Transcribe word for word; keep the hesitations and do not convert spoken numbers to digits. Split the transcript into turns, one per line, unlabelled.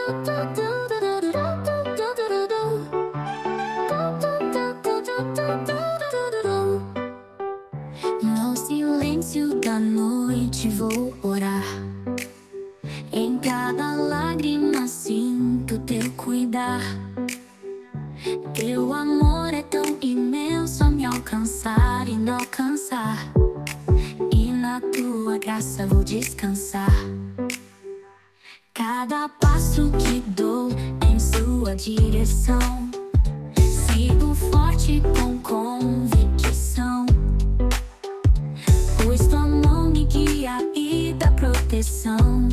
No silêncio da noite vou orar. Em cada lágrima sinto teu cuidar. Teu amor é tão imenso a me alcançar e não alcançar. E na tua graça vou descansar. Cada passo que dou em sua direção, sigo forte com convicção, pois tua mão me guia e dá proteção.